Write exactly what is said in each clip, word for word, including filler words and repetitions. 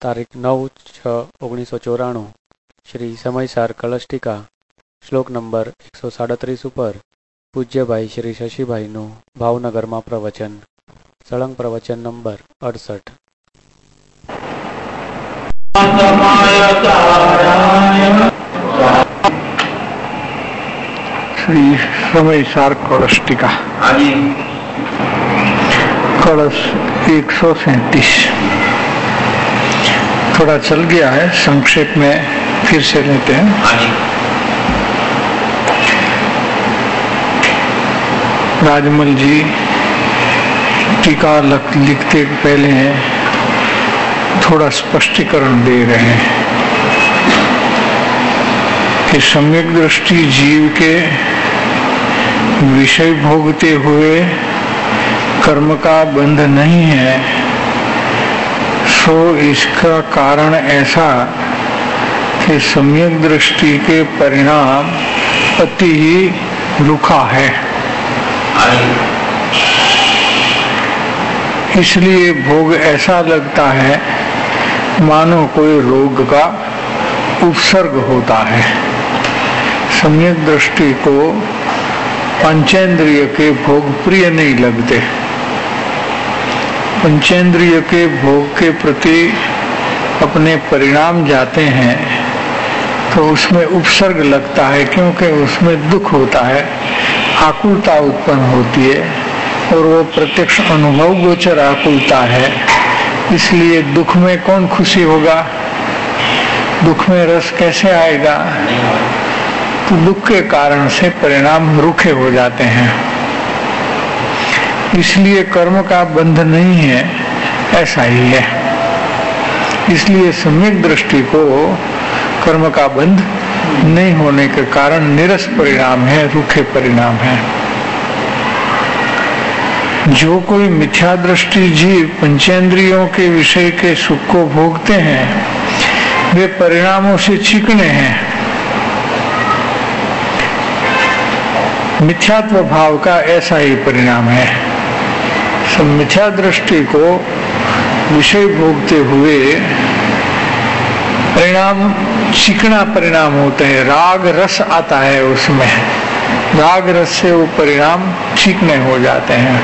तारीख नौ छः ओगनीस सौ चौराणु श्री समयसार कलश टीका श्लोक नंबर एक सौ साड़ीस पर पूज्य भाई श्री शशिभाईનું ભાવનગરમાં પ્રવચન સળંગ પ્રવચન નંબર अड़सठ। श्री समयसार कलश टीका कलश एक सौ सैंतीस थोड़ा चल गया है, संक्षेप में फिर से लेते हैं। राजमल जी टीका लिखते पहले थोड़ा स्पष्टीकरण दे रहे हैं कि सम्यक दृष्टि जीव के विषय भोगते हुए कर्म का बंध नहीं है, सो इसका कारण ऐसा कि सम्यक दृष्टि के परिणाम अति ही रुखा है, इसलिए भोग ऐसा लगता है मानो कोई रोग का उपसर्ग होता है। सम्यक दृष्टि को पंचेंद्रिय के भोग प्रिय नहीं लगते। पंचेंद्रिय के भोग के प्रति अपने परिणाम जाते हैं तो उसमें उपसर्ग लगता है, क्योंकि उसमें दुख होता है, आकुलता उत्पन्न होती है और वो प्रत्यक्ष अनुभव गोचर आकुलता है। इसलिए दुख में कौन खुशी होगा, दुख में रस कैसे आएगा? तो दुख के कारण से परिणाम रुखे हो जाते हैं। इसलिए कर्म का बंध नहीं है, ऐसा ही है। इसलिए सम्यक दृष्टि को कर्म का बंध नहीं होने के कारण निरस परिणाम है, रूखे परिणाम है। जो कोई मिथ्या दृष्टि जीव पंचेंद्रियों के विषय के सुख को भोगते हैं वे परिणामों से चिकने हैं। मिथ्यात्व भाव का ऐसा ही परिणाम है। सब मिथ्या दृष्टि को विषय भोगते हुए परिणाम चिकना परिणाम होते हैं, राग रस आता है उसमें, राग रस से वो परिणाम चिकने हो जाते हैं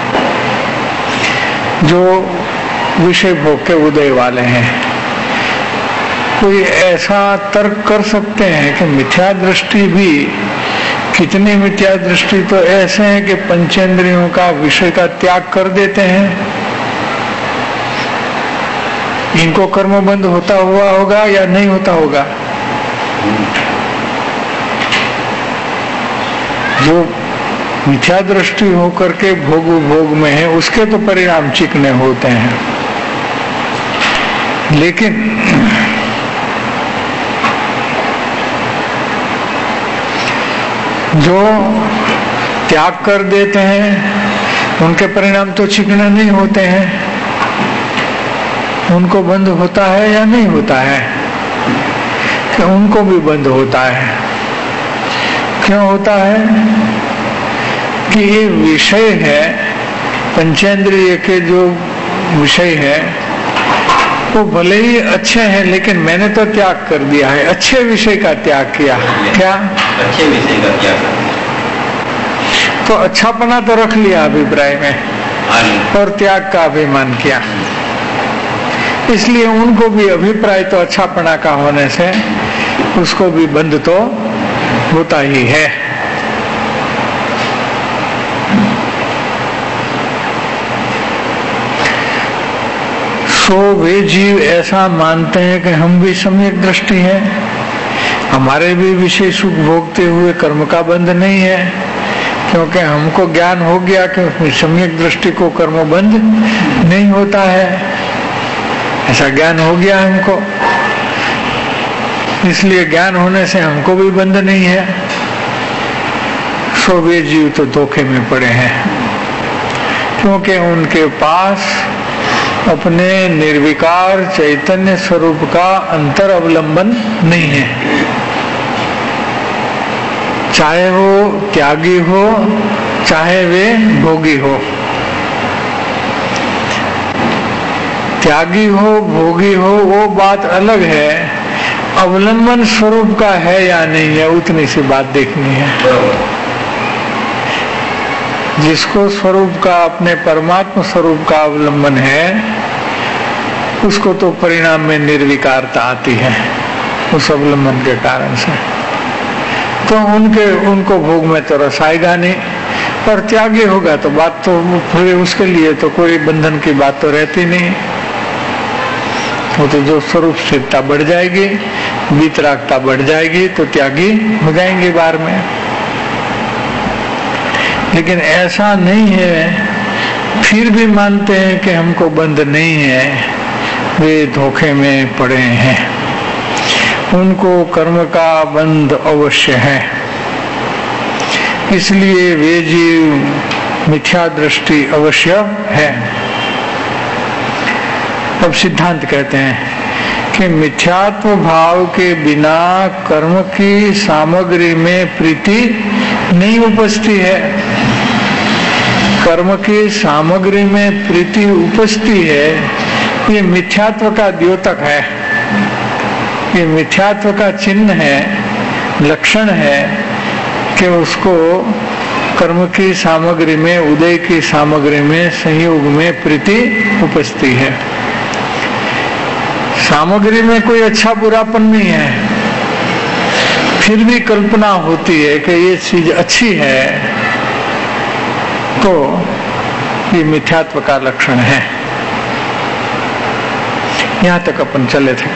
जो विषय भोग के उदय वाले हैं। कोई ऐसा तर्क कर सकते हैं कि मिथ्या दृष्टि भी, कितनी मिथ्या दृष्टि तो ऐसे हैं कि पंचेंद्रियों का विषय का त्याग कर देते हैं। इनको कर्म बंद होता हुआ होगा या नहीं होता होगा? जो मिथ्या दृष्टि होकर के भोग भोग में है उसके तो परिणाम चिकने होते हैं, लेकिन जो त्याग कर देते हैं उनके परिणाम तो चिकने नहीं होते हैं। उनको बंद होता है या नहीं होता है? कि उनको भी बंद होता है। क्यों होता है? कि ये विषय है, पंचेंद्रिय के जो विषय है वो भले ही अच्छे हैं, लेकिन मैंने तो त्याग कर दिया है, अच्छे विषय का त्याग किया। क्या? अच्छे विषय का त्याग। तो अच्छापना तो रख लिया अभिप्राय में और त्याग का अभिमान किया, इसलिए उनको भी अभिप्राय तो अच्छापना का होने से उसको भी बंद तो होता ही है। तो वे जीव ऐसा मानते हैं कि हम भी सम्यक दृष्टि है, हमारे भी विषय सुख भोगते हुए कर्म का बंध नहीं है, क्योंकि हमको ज्ञान हो गया कि सम्यक दृष्टि को कर्म बंध नहीं होता है। ऐसा ज्ञान हो गया हमको, इसलिए ज्ञान होने से हमको भी बंध नहीं है। सो वे जीव तो धोखे में पड़े हैं, क्योंकि उनके पास अपने निर्विकार चैतन्य स्वरूप का अंतर अवलंबन नहीं है। चाहे वो त्यागी हो, चाहे वे भोगी हो। त्यागी हो भोगी हो वो बात अलग है, अवलंबन स्वरूप का है या नहीं है उतनी सी बात देखनी है। जिसको स्वरूप का अपने परमात्मा स्वरूप का अवलंबन है उसको तो परिणाम में निर्विकारता आती है उस अवलंबन के कारण से, तो उनके उनको भोग में तो रस आएगा नहीं। पर त्यागी होगा तो बात तो फिर उसके लिए तो कोई बंधन की बात तो रहती नहीं, वो तो जो स्वरूप स्थिरता बढ़ जाएगी, वितरागता बढ़ जाएगी तो त्यागी हो जाएंगे बार में। लेकिन ऐसा नहीं है, फिर भी मानते हैं कि हमको बंध नहीं है, वे धोखे में पड़े हैं, उनको कर्म का बंध अवश्य है। इसलिए वे जीव मिथ्या दृष्टि अवश्य है। अब सिद्धांत कहते हैं कि मिथ्यात्व भाव के बिना कर्म की सामग्री में प्रीति नहीं उपजती है। कर्म की सामग्री में प्रीति उपजती है, ये मिथ्यात्व का द्योतक है, ये मिथ्यात्व का चिन्ह है, लक्षण है कि उसको कर्म की सामग्री में, उदय की सामग्री में, संयोग में प्रीति उपजती है। सामग्री में कोई अच्छा बुरापन नहीं है, फिर भी कल्पना होती है कि ये चीज अच्छी है, तो ये मिथ्यात्व का लक्षण है। यहां तक अपन चले थे।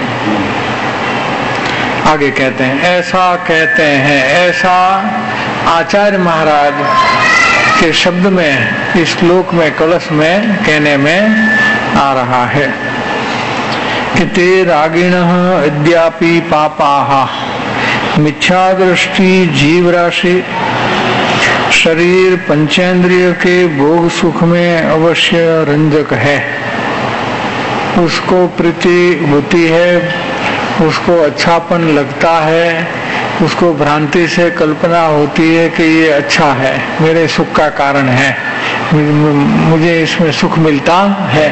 आगे कहते हैं, ऐसा कहते हैं, ऐसा आचार्य महाराज के शब्द में इस श्लोक में कलश में कहने में आ रहा है कि ते रागिणः अद्यापि पापाः मिथ्या दृष्टि जीव राशि शरीर पंचेंद्रिय के भोग सुख में अवश्य रंजक है। उसको प्रीति होती है, उसको अच्छापन लगता है, उसको भ्रांति से कल्पना होती है कि ये अच्छा है, मेरे सुख का कारण है, मुझे इसमें सुख मिलता है।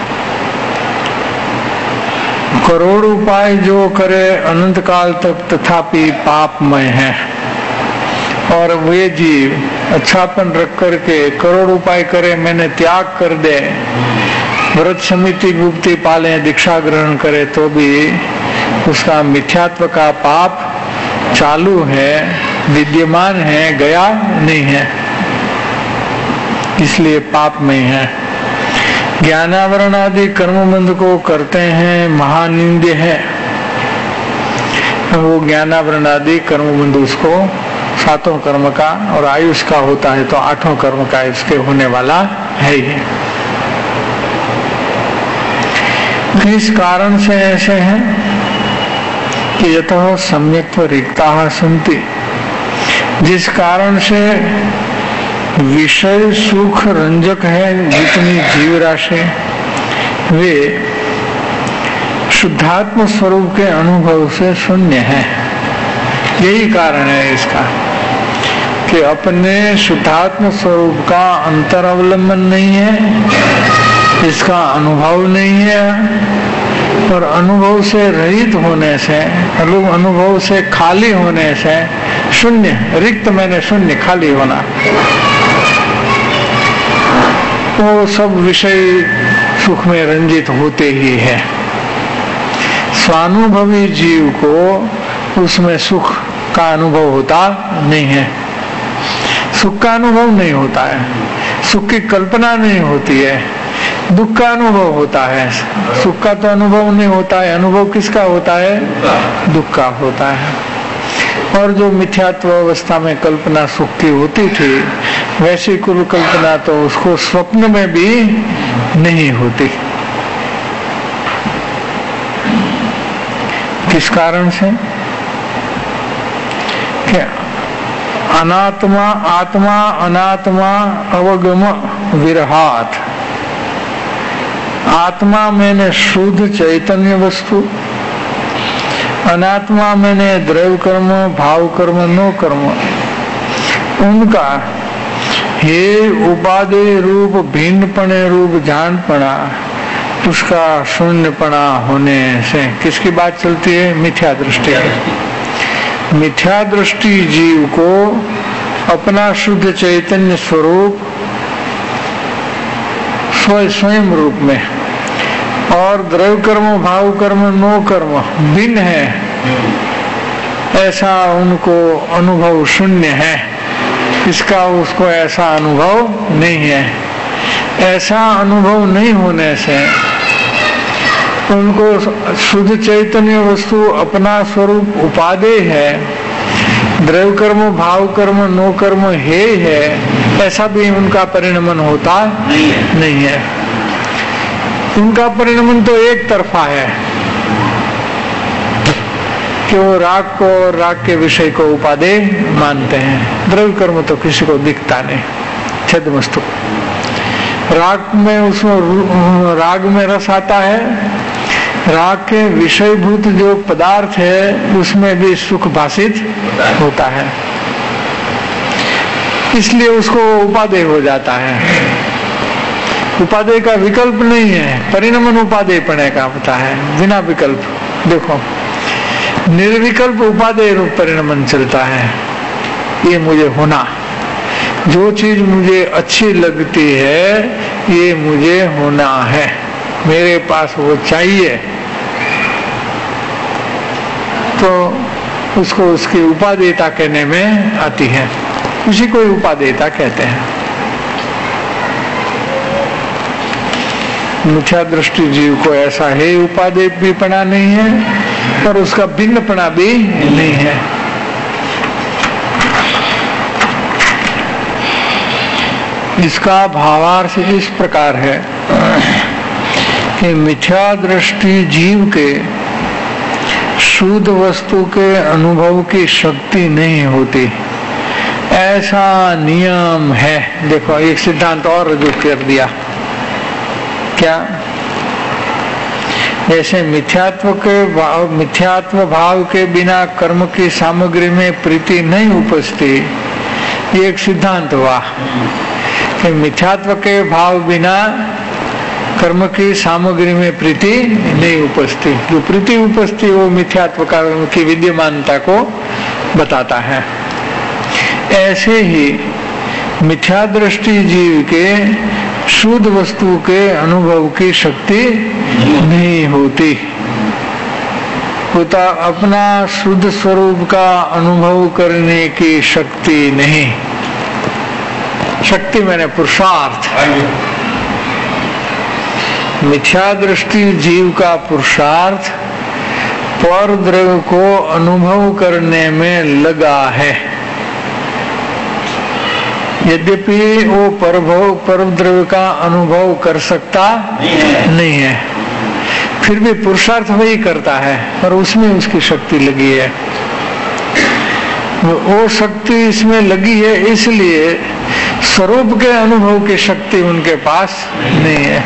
करोड़ उपाय जो करे अनंत काल तक तथापि पापमय है। और वे जीव अच्छापन रख करके करोड़ उपाय करे, मैंने त्याग कर दे, व्रत समिति गुप्ति पाले, दीक्षा ग्रहण करे, तो भी उसका मिथ्यात्व का पाप चालू है, विद्यमान है, गया नहीं है, इसलिए पाप में है। ज्ञानावरण आदि कर्मबंध को करते हैं, महानिंद्य है। वो ज्ञानावरण आदि कर्मबंध उसको सातों कर्म का और आयुष का होता है, तो आठों कर्म का इसके होने वाला है ही। इस कारण से ऐसे हैं कि यतः सम्यक्त्व रिक्ताः सन्ति, जिस कारण से विषय सुख रंजक है जितनी जीव राशि, वे शुद्धात्म स्वरूप के अनुभव से शून्य है। यही कारण है इसका कि अपने शुद्धात्म स्वरूप का अंतर अवलंबन नहीं है, इसका अनुभव नहीं है, और अनुभव से रहित होने से, अनुभव से खाली होने से शून्य, रिक्त मैंने शून्य, खाली होना, वो सब विषय सुख में रंजित होते ही है। स्वानुभवी जीव को उसमें सुख का अनुभव होता नहीं है, सुख का अनुभव नहीं होता है, सुख की कल्पना नहीं होती है, दुख का अनुभव होता है। सुख का तो अनुभव नहीं होता है, अनुभव किसका होता है? दुख का होता है। और जो मिथ्यात्व अवस्था में कल्पना सुख की होती थी, वैसी कुल कल्पना तो उसको स्वप्न में भी नहीं होती। किस कारण से? क्या अनात्मा आत्मा अनात्मा अवगम विरहात, आत्मा मैंने शुद्ध चैतन्य वस्तु, अनात्मा मैंने द्रव्य कर्म, भाव कर्म, नो कर्म, उनका हे उपादेय रूप भिन्नपणे रूप जानपणा उसका शून्यपना होने से किसकी बात चलती है? मिथ्या दृष्टि की। मिथ्या दृष्टि जीव को अपना शुद्ध चैतन्य स्वरूप स्वयं रूप में और द्रव्य कर्म भाव कर्म नो कर्म भिन्न है, ऐसा उनको अनुभव शून्य है, इसका उसको ऐसा अनुभव नहीं है। ऐसा अनुभव नहीं होने से उनको शुद्ध चैतन्य वस्तु अपना स्वरूप उपादेय है, द्रव्य कर्म भाव कर्म नो कर्म हे है, ऐसा भी उनका परिणमन होता नहीं है, नहीं है। उनका परिणमन तो एक तरफा है कि वो राग को और राग के विषय को उपादेय मानते हैं। द्रव्य कर्म तो किसी को दिखता नहीं, छद वस्तु। राग में उसमें राग में रस आता है, राग के विषयभूत जो पदार्थ है उसमें भी सुख भाषित होता है, इसलिए उसको उपादेय हो जाता है। उपादेय का विकल्प नहीं है, परिणमन उपादेय पने का होता है, बिना विकल्प। देखो निर्विकल्प उपादेय रूप परिणमन चलता है। ये मुझे होना, जो चीज मुझे अच्छी लगती है ये मुझे होना है, मेरे पास वो चाहिए, तो उसको उसकी उपादेयता कहने में आती है, उसी को उपादेयता कहते हैं। मिथ्या दृष्टि जीव को ऐसा है उपादेय भी पना नहीं है और उसका भिन्नपना भी नहीं है। इसका भावार्थ इस प्रकार है कि मिथ्या दृष्टि जीव के शुद्ध वस्तु के अनुभव की शक्ति नहीं होती, ऐसा नियम है। देखो एक सिद्धांत और रजू कर दिया, क्या? जैसे मिथ्यात्व के भाव मिथ्यात्व भाव के बिना कर्म की सामग्री में प्रीति नहीं उपजती, ये एक सिद्धांत हुआ कि मिथ्यात्व के भाव बिना कर्म की सामग्री में प्रीति नहीं उपजती। जो प्रीति उपजती वो मिथ्यात्व कर्म की विद्यमानता को बताता है। ऐसे ही मिथ्या दृष्टि जीव के शुद्ध वस्तु के अनुभव की शक्ति नहीं होती, होता अपना शुद्ध स्वरूप का अनुभव करने की शक्ति नहीं। शक्ति मैंने पुरुषार्थ। मिथ्या दृष्टि जीव का पुरुषार्थ पर द्रव्य को अनुभव करने में लगा है। यद्यपि वो परभव परम द्रव्य का अनुभव कर सकता नहीं है, फिर भी पुरुषार्थ वही करता है, पर उसमें उसकी शक्ति लगी है। वो शक्ति इसमें लगी है इसलिए स्वरूप के अनुभव की शक्ति उनके पास नहीं है।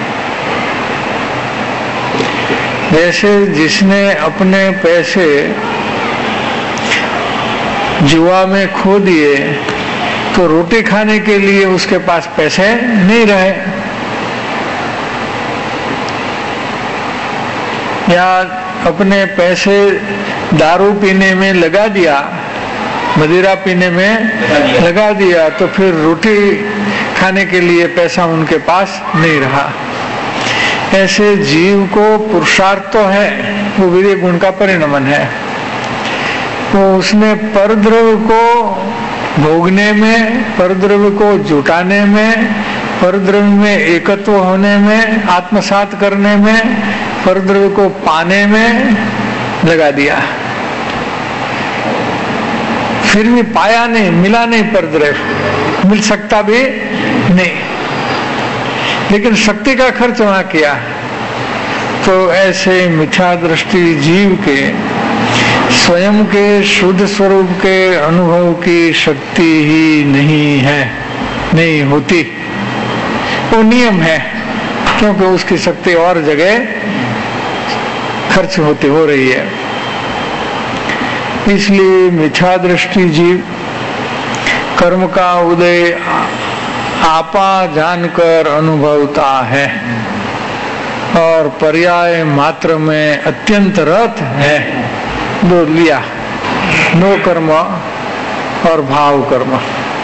जैसे जिसने अपने पैसे जुआ में खो दिए तो रोटी खाने के लिए उसके पास पैसे नहीं रहे, या अपने पैसे दारू पीने में लगा दिया, मदिरा पीने में लगा दिया, तो फिर रोटी खाने के लिए पैसा उनके पास नहीं रहा। ऐसे जीव को पुरुषार्थ तो है, वो वीर्य गुण का परिणमन है, तो उसने परद्रव्य को भोगने में, परद्रव्य को जुटाने में, परद्रव्य में एकत्व होने में, आत्मसात करने में, परद्रव्य को पाने में लगा दिया, फिर भी पाया नहीं, मिला नहीं परद्रव्य, मिल सकता भी नहीं, लेकिन शक्ति का खर्च वहां किया। तो ऐसे मिथ्या दृष्टि जीव के स्वयं के शुद्ध स्वरूप के अनुभव की शक्ति ही नहीं है, नहीं होती। वो नियम है, क्योंकि उसकी शक्ति और जगह खर्च होती हो रही है। इसलिए मिथ्या दृष्टि जीव कर्म का उदय आपा जानकर अनुभवता है। और पर्याय मात्र में अत्यंत रत है, दो लिया, नो कर्म और भाव कर्म।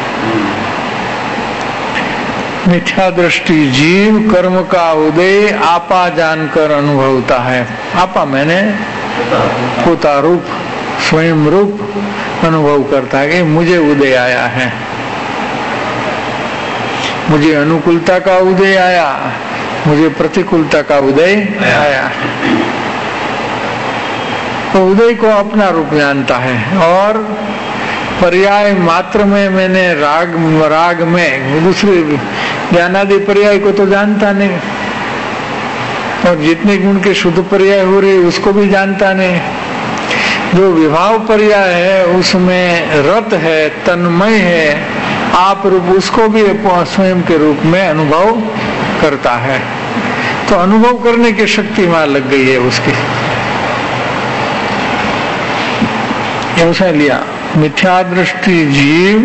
मिथ्या दृष्टि जीव कर्म का उदय आपा जानकर अनुभवता है। आपा मैंने पोता रूप, स्वयं रूप अनुभव करता है कि मुझे उदय आया है, मुझे अनुकूलता का उदय आया, मुझे प्रतिकूलता का उदय आया। तो उदय को अपना रूप जानता है और पर्याय मात्र में मैंने राग राग में दूसरे ज्ञानादि पर्याय को तो जानता नहीं, और जितने गुण के शुद्ध पर्याय हो रहे उसको भी जानता नहीं। जो विभाव पर्याय है उसमें रत है, तन्मय है, आप रूप, उसको भी स्वयं के रूप में अनुभव करता है। तो अनुभव करने की शक्ति वहां लग गई है उसकी। ऐसा लिया, मिथ्या दृष्टि जीव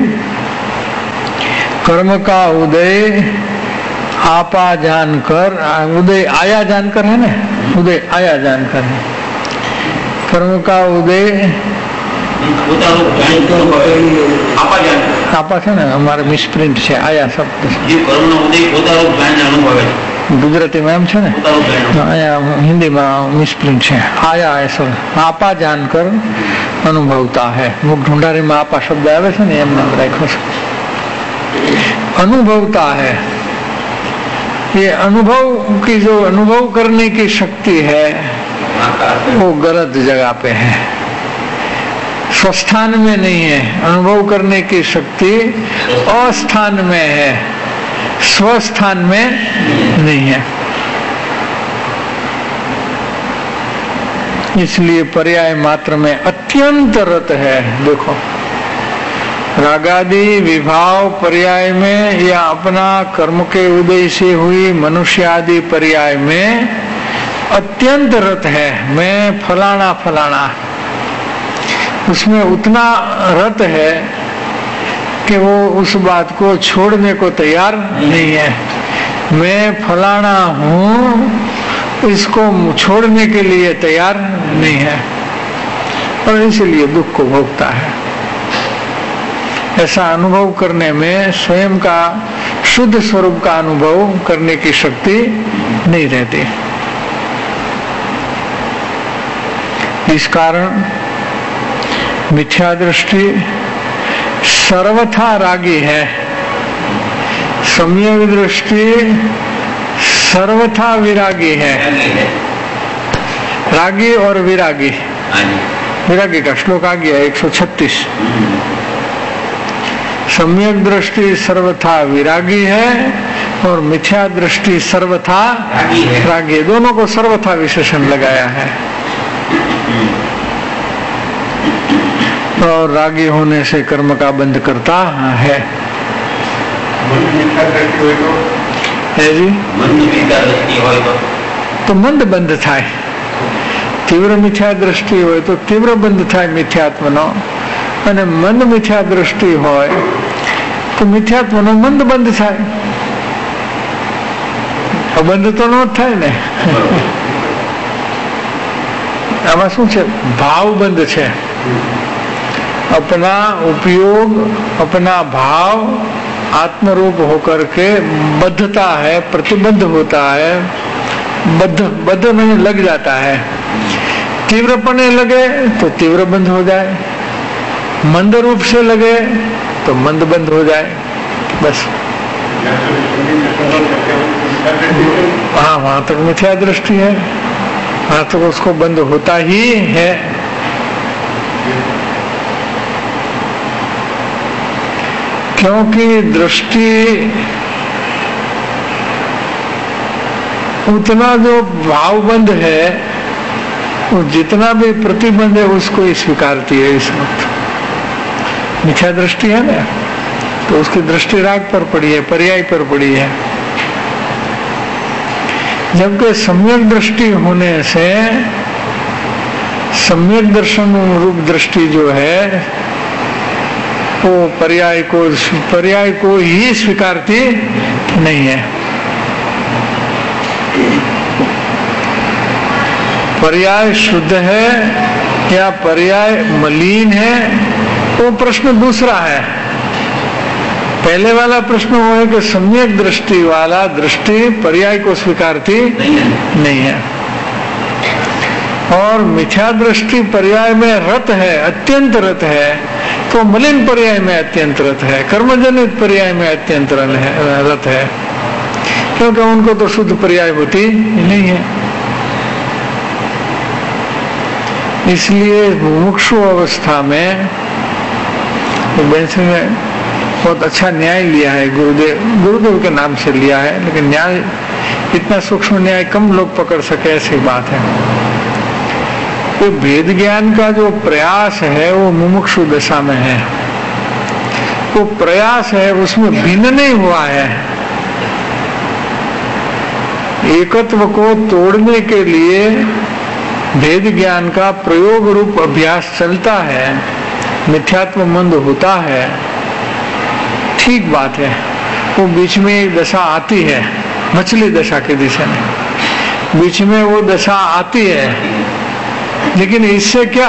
कर्म का उदय आपा जानकर, उदय आया जानकर है ना, उदय आया जानकर है, कर्म का उदय आपा है ना, हमारे मिसप्रिंट है आया शब्द गुजराती में एम है ने, आया हिंदी में मिसप्रिंट है, आया ऐसा आपा जानकर अनुभवता है। मुख ढूंढारी में आपा शब्द आवे છે ને એમ નામ રાખ્યો છે, अनुभवता है। ये अनुभव की जो अनुभव करने की शक्ति है वो गलत जगह पे है, स्वस्थान में नहीं है। अनुभव करने की शक्ति अस्थान में है, स्वस्थान में नहीं है। इसलिए पर्याय मात्र में अत्यंत रत है। देखो, रागादि विभाव पर्याय में या अपना कर्म के उदय से हुई मनुष्य आदि पर्याय में अत्यंत रत है। मैं फलाना फलाना, उसमें उतना रत है कि वो उस बात को छोड़ने को तैयार नहीं है। मैं फलाना हूँ, इसको छोड़ने के लिए तैयार नहीं है और इसलिए दुख को भोगता है। ऐसा अनुभव करने में स्वयं का शुद्ध स्वरूप का अनुभव करने की शक्ति नहीं रहती। इस कारण मिथ्या दृष्टि सर्वथा रागी है, सम्यक दृष्टि सर्वथा विरागी है। रागी और विरागी, विरागी का श्लोक आ गया एक सौ छत्तीस। सम्यक दृष्टि सर्वथा विरागी है और मिथ्या दृष्टि सर्वथा रागी है। दोनों को सर्वथा विशेषण लगाया है। और रागी होने से कर्म का बंध करता है। है जी, तो मंद बंध थाय। तीव्र मिथ्या दृष्टि हो तो तीव्र बंध थाय मिथ्यात्मनो, અને મંદ મિથ્યા દૃષ્ટિ હોય તો મિથ્યાત્વનો મંદ બંધ થાય। બંધ તો ન થાય ને, આમાં શું છે? ભાવ બંધ છે। अपना उपयोग, अपना भाव आत्मरूप होकर के बद्धता है, प्रतिबद्ध होता है, बद्ध बद्ध में लग जाता है। तीव्रपने लगे तो तीव्र बंद हो जाए, मंद रूप से लगे तो मंद बंद हो जाए। बस हाँ, वहां तक मिथ्या दृष्टि है, वहां तक उसको बंद होता ही है। क्योंकि दृष्टि उतना जो भावबंद है, वो जितना भी प्रतिबंध है उसको ही स्वीकारती है। इस वक्त मिथ्या दृष्टि है ना, तो उसकी दृष्टि राग पर पड़ी है, पर्याय पर पड़ी है। जबकि सम्यक दृष्टि होने से सम्यक दर्शन रूप दृष्टि जो है वो पर्याय को पर्याय को ही स्वीकारती नहीं है। पर्याय शुद्ध है या पर्याय मलिन है, वो प्रश्न दूसरा है। पहले वाला प्रश्न वो है कि सम्यक दृष्टि वाला दृष्टि पर्याय को स्वीकारती नहीं है, और मिथ्या दृष्टि पर्याय में रत है, अत्यंत रत है, तो मलिन पर्याय में अत्यंत रत है, कर्मजनित पर्याय में अत्यंत रत है, क्योंकि उनको तो शुद्ध पर्याय होती नहीं है। इसलिए मुमुक्षु अवस्था में बेंस ने बहुत अच्छा न्याय लिया है, गुरुदेव गुरुदेव के नाम से लिया है, लेकिन न्याय इतना सूक्ष्म न्याय कम लोग पकड़ सके, ऐसी बात है। तो वेद ज्ञान का जो प्रयास है वो मुमुक्षु दशा में है, वो प्रयास है उसमें भिन्न नहीं हुआ है। एकत्व को तोड़ने के लिए वेद ज्ञान का प्रयोग रूप अभ्यास चलता है, मिथ्यात्व मंद होता है, ठीक बात है। वो बीच में एक दशा आती है, मछली दशा के दिशा में बीच में वो दशा आती है, लेकिन इससे क्या,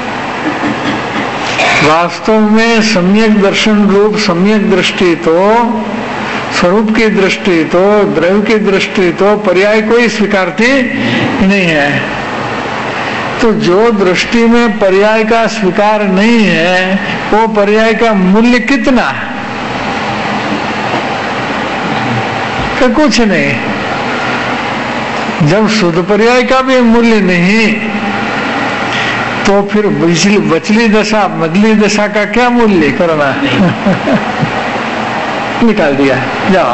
वास्तव में सम्यक दर्शन रूप सम्यक दृष्टि तो, स्वरूप की दृष्टि तो, द्रव्य की दृष्टि तो पर्याय कोई स्वीकारती नहीं है। तो जो दृष्टि में पर्याय का स्वीकार नहीं है, वो पर्याय का मूल्य कितना है? तो कुछ नहीं। जब शुद्ध पर्याय का भी मूल्य नहीं, तो फिर बचली बचली दशा मदली दशा का क्या मूल्य करना? निकाल दिया, जाओ।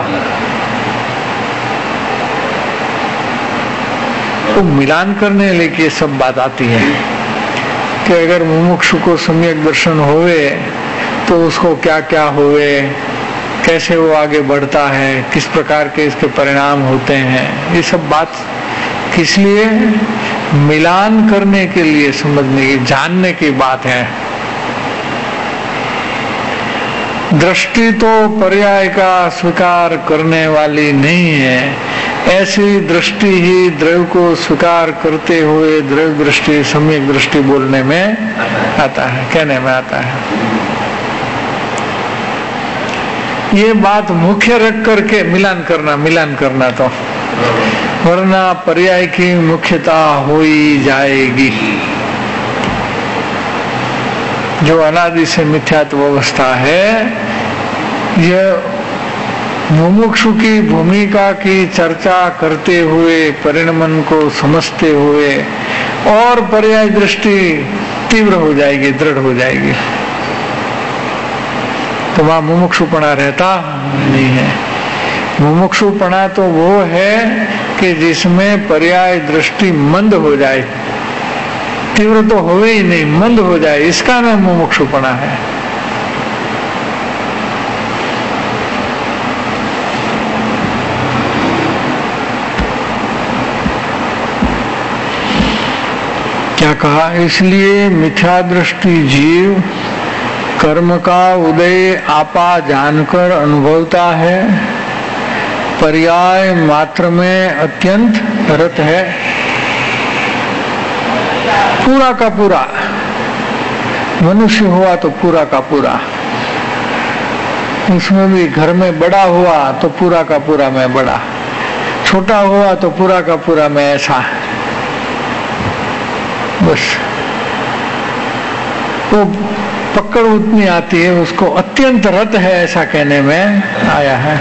तो मिलान करने लेके सब बात आती है कि अगर मुमुक्षु को सम्यक दर्शन होवे तो उसको क्या क्या होवे, कैसे वो आगे बढ़ता है, किस प्रकार के इसके परिणाम होते हैं, ये सब बात किस लिए? मिलान करने के लिए, समझने की, जानने की बात है। दृष्टि तो पर्याय का स्वीकार करने वाली नहीं है, ऐसी दृष्टि ही द्रव्य को स्वीकार करते हुए द्रव्य दृष्टि सम्यक दृष्टि बोलने में आता है, कहने में आता है। ये बात मुख्य रख करके मिलान करना मिलान करना तो, वरना पर्याय की मुख्यता हो ही जाएगी। जो अनादि से मिथ्यात्व अवस्था है, यह मुमुक्षु की भूमिका की चर्चा करते हुए, परिणमन को समझते हुए और पर्याय दृष्टि तीव्र हो जाएगी, दृढ़ हो जाएगी, तो वहां मुमुक्षुपना रहता नहीं है। मुमुक्षुपना तो वो है कि जिसमें पर्याय दृष्टि मंद हो जाए, तीव्र तो होवे ही नहीं, मंद हो जाए, इसका नाम मुमुक्षुपना है। क्या कहा? इसलिए मिथ्या दृष्टि जीव कर्म का उदय आपा जानकर अनुभवता है, पर्याय मात्र में अत्यंत रत है, पूरा का पूरा। मनुष्य हुआ तो पूरा का पूरा, उसमें भी घर में बड़ा हुआ तो पूरा का पूरा मैं बड़ा, छोटा हुआ तो पूरा का पूरा मैं ऐसा, बस वो पकड़ उतनी आती है, उसको अत्यंत रत है ऐसा कहने में आया है।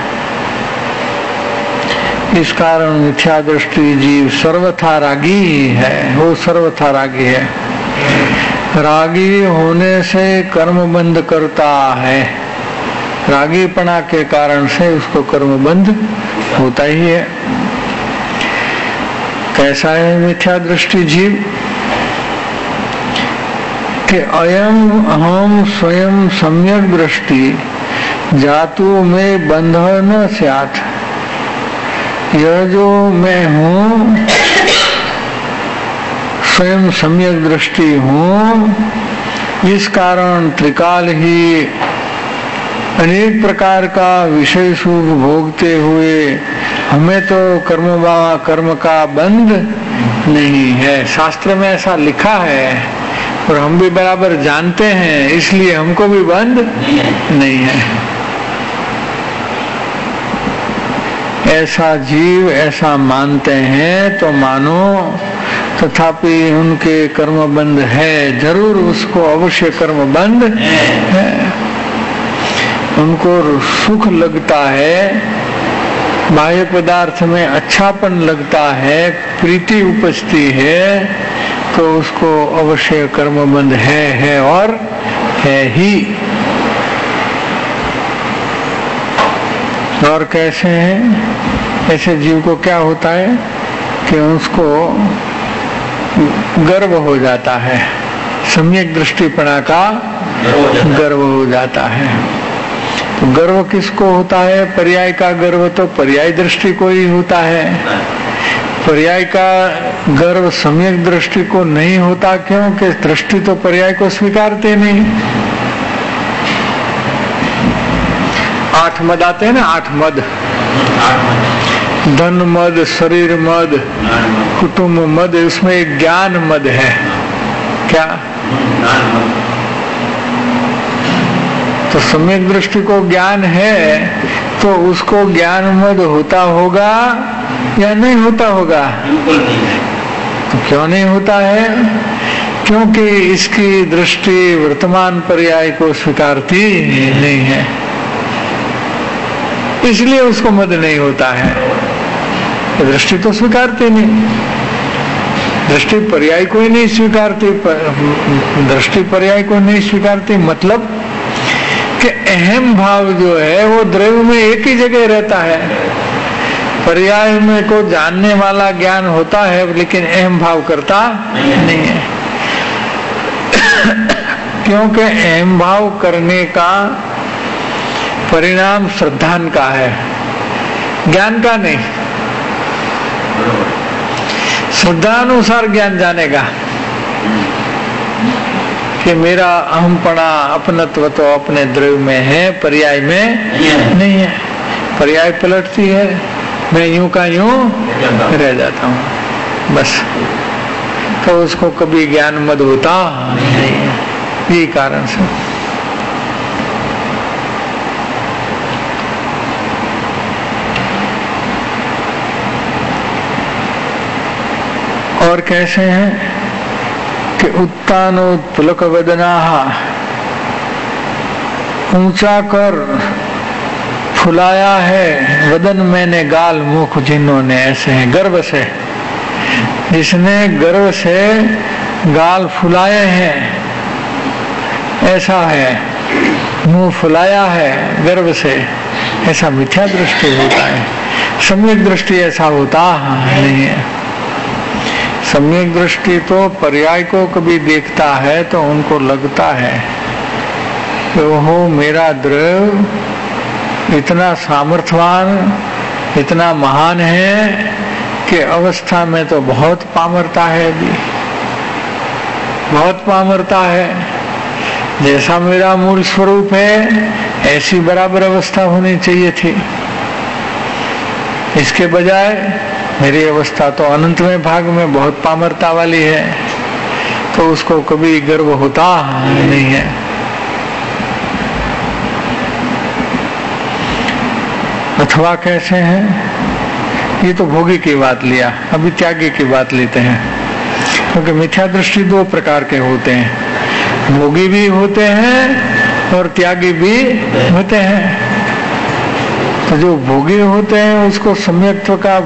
इस कारण मिथ्या दृष्टि जीव सर्वथा रागी ही है, वो सर्वथा रागी है। रागी होने से कर्म बंद करता है, रागीपना के कारण से उसको कर्म बंद होता ही है। कैसा है मिथ्या दृष्टि जीव? कि अयम अहम स्वयं सम्यक दृष्टि जातु में बंध न स्यात्, यह जो मैं हूँ स्वयं सम्यक दृष्टि हूँ, इस कारण त्रिकाल ही अनेक प्रकार का विषय सुख भोगते हुए हमें तो कर्म कर्म का बंध नहीं है। शास्त्र में ऐसा लिखा है और हम भी बराबर जानते हैं, इसलिए हमको भी बंद नहीं है। ऐसा जीव ऐसा मानते हैं तो मानो, तथापि उनके कर्म बंद है, जरूर उसको अवश्य कर्म बंद है। उनको सुख लगता है, बाह्य पदार्थ में अच्छापन लगता है, प्रीति उपजती है, तो उसको अवश्य कर्म बंद है है और है ही। और कैसे है? ऐसे जीव को क्या होता है कि उसको गर्व हो जाता है, सम्यक दृष्टिपणा का गर्व हो जाता है। तो गर्व किसको होता है? पर्याय का गर्व तो पर्याय दृष्टि को ही होता है। पर्याय का गर्व सम्यक दृष्टि को नहीं होता, क्योंकि दृष्टि तो पर्याय को स्वीकारते नहीं। आठ मद आते हैं ना, आठ मद, धन मद, शरीर मद, कुटुंब मद, उसमें एक ज्ञान मद है। क्या? तो सम्यक दृष्टि को ज्ञान है तो उसको ज्ञान मद होता होगा या नहीं होता होगा? तो क्यों नहीं होता है? क्योंकि इसकी दृष्टि वर्तमान पर्याय को स्वीकारती नहीं है, इसलिए उसको मद नहीं होता है। दृष्टि तो स्वीकारती नहीं, दृष्टि पर्याय को ही नहीं स्वीकारती। दृष्टि पर्याय को नहीं स्वीकारती मतलब कि अहम भाव जो है वो द्रव्य में एक ही जगह रहता है। पर्याय में को जानने वाला ज्ञान होता है, लेकिन अहम भाव करता नहीं है। क्योंकि अहम भाव करने का परिणाम श्रद्धान का है, ज्ञान का नहीं। श्रद्धानुसार ज्ञान जानेगा कि मेरा अहमपना, अपनत्व तो अपने द्रव्य में है, पर्याय में नहीं है। पर्याय पलटती है, मैं यूं का यूं रह जाता हूँ, बस। तो उसको कभी ज्ञान मद होता नहीं है, यही कारण से। और कैसे हैं कि उत्तानोत्पुलक वदनाः, ऊंचा कर फुलाया है वदन मैंने गाल मुख जिन्होंने, ऐसे हैं गर्व से। जिसने गर्व से गाल फुलाए हैं ऐसा है, मुंह फुलाया है गर्व से, ऐसा मिथ्या दृष्टि होता है। सम्यक दृष्टि ऐसा होता नहीं है। सम्यक दृष्टि तो पर्याय को कभी देखता है तो उनको लगता है कि ओहो मेरा द्रव्य इतना सामर्थ्यवान, इतना महान है कि अवस्था में तो बहुत पामरता है, अभी बहुत पामरता है। जैसा मेरा मूल स्वरूप है ऐसी बराबर अवस्था होनी चाहिए थी, इसके बजाय मेरी अवस्था तो अनंतमय भाग में बहुत पामरता वाली है, तो उसको कभी गर्व होता नहीं है। अथवा कैसे हैं? ये तो भोगी की बात लिया, अभी त्यागी की बात लेते हैं। क्योंकि मिथ्या दृष्टि दो प्रकार के होते हैं, भोगी भी होते हैं और त्यागी भी होते हैं। तो जो भोगी होते हैं उसको सम्यक्त्व का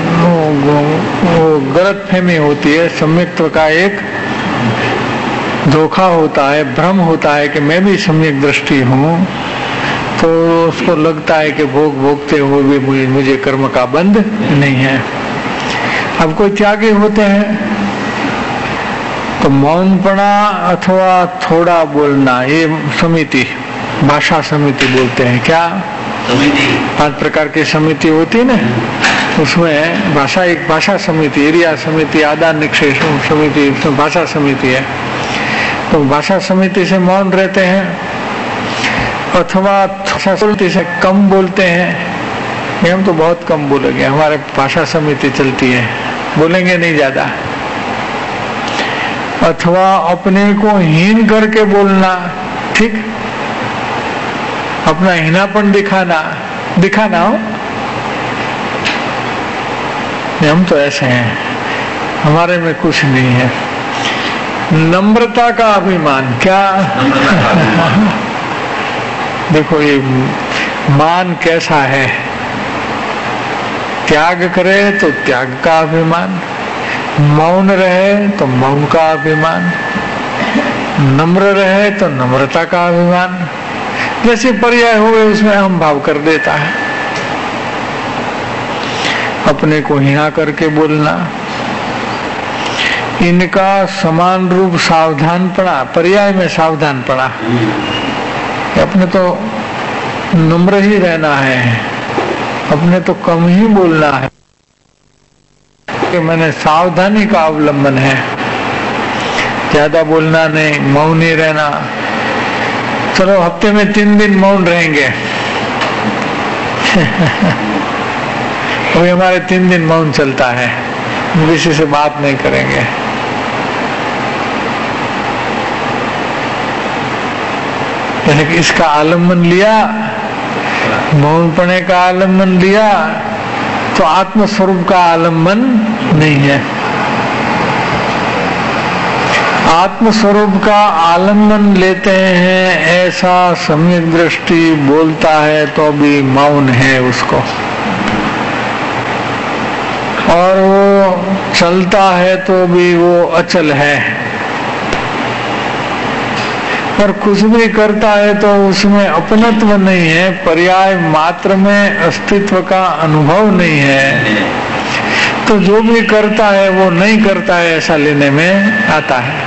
गलत फहमी होती है, सम्यक्त्व का एक धोखा होता है, भ्रम होता है कि मैं भी सम्यक दृष्टि हूँ। तो उसको लगता है कि भोग भोगते हुए भी मुझे, मुझे कर्म का बंध नहीं है। अब कोई त्यागी होते हैं तो मौनपना अथवा थोड़ा बोलना, ये समिति, भाषा समिति बोलते हैं। क्या पांच प्रकार की समिति होती है ना, उसमें भाषा एक भाषा समिति, एरिया समिति, आदान निक्षेप समिति, उसमें भाषा समिति है। तो भाषा समिति से मौन रहते हैं अथवा भाषा समिति से कम बोलते हैं। हम तो बहुत कम बोलेंगे, हमारे भाषा समिति चलती है, बोलेंगे नहीं ज्यादा। अथवा अपने को हीन करके बोलना, ठीक, अपना हीनापन दिखाना, दिखाना हो। हम तो ऐसे हैं, हमारे में कुछ नहीं है। नम्रता का अभिमान, क्या देखो ये मान कैसा है। त्याग करे तो त्याग का अभिमान, मौन रहे तो मौन का अभिमान, नम्र रहे तो नम्रता का अभिमान। जैसे पर्याय हुए उसमें अहम भाव कर देता है। अपने को हीना करके बोलना, इनका समान रूप सावधान पड़ा, पर्याय में सावधान पड़ा। अपने तो नम्र ही रहना है, अपने तो कम ही बोलना है, कि मैंने सावधानी का अवलंबन है। ज्यादा बोलना नहीं, मौन ही रहना। चलो हफ्ते में तीन दिन मौन रहेंगे अभी हमारे तीन दिन मौन चलता है, किसी से बात नहीं करेंगे। इसका आलम्बन लिया, मौन पने का आलम्बन लिया, तो आत्मस्वरूप का आलम्बन नहीं है। आत्मस्वरूप का आलम्बन लेते हैं ऐसा सम्यक दृष्टि बोलता है तो भी मौन है उसको, और वो चलता है तो भी वो अचल है, और कुछ भी करता है तो उसमें अपनत्व नहीं है, पर्याय मात्र में अस्तित्व का अनुभव नहीं है। तो जो भी करता है वो नहीं करता है ऐसा लेने में आता है।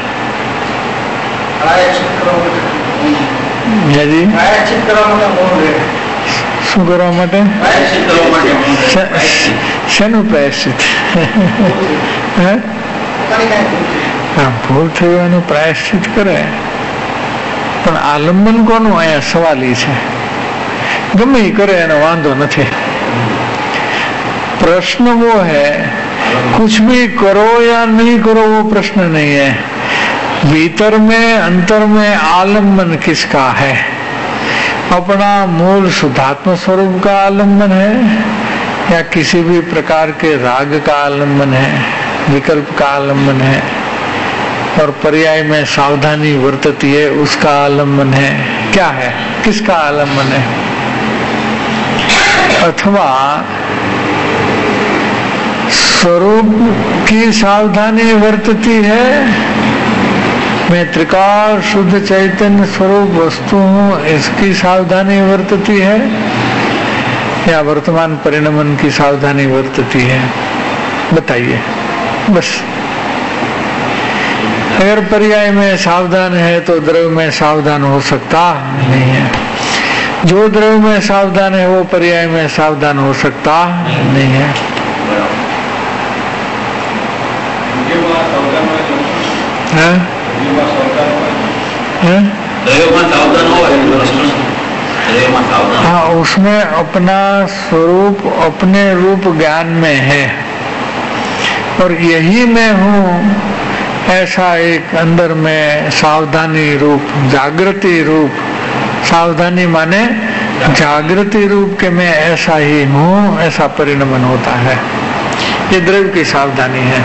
जी શું કરવા માટે? શેનું પ્રાયશ્ચિત? ભૂલ થઈ એનું પ્રાયશ્ચિત કરે, પણ આલંબન કોનું અહીંયા સવાલ ઈ છે। ગમે એ કરે એનો વાંધો નથી। प्रश्न वो है कुछ भी करो या नहीं करो वो प्रश्न नहीं है, भीतर में अंतर में आलम्बन किसका है? अपना मूल शुद्धात्म स्वरूप का आलम्बन है या किसी भी प्रकार के राग का आलम्बन है, विकल्प का आलम्बन है, और पर्याय में सावधानी वर्तती है उसका आलम्बन है? क्या है, किसका आलम्बन है? अथवा स्वरूप की सावधानी वर्तती है, मैं त्रिकाल शुद्ध चैतन्य स्वरूप वस्तु हूँ इसकी सावधानी वर्तती है, या वर्तमान परिणमन की सावधानी वर्तती है? बताइए बस। अगर पर्याय में सावधान है तो द्रव्य में सावधान हो सकता नहीं है, जो द्रव्य में सावधान है वो पर्याय में सावधान हो सकता नहीं है। है? है? हाँ, उसमें अपना स्वरूप अपने रूप ज्ञान में है, और यही मैं हूँ ऐसा एक अंदर में सावधानी रूप, जागृति रूप, सावधानी माने जागृति रूप के मैं ऐसा ही हूँ ऐसा परिणमन होता है। ये द्रव्य की सावधानी है।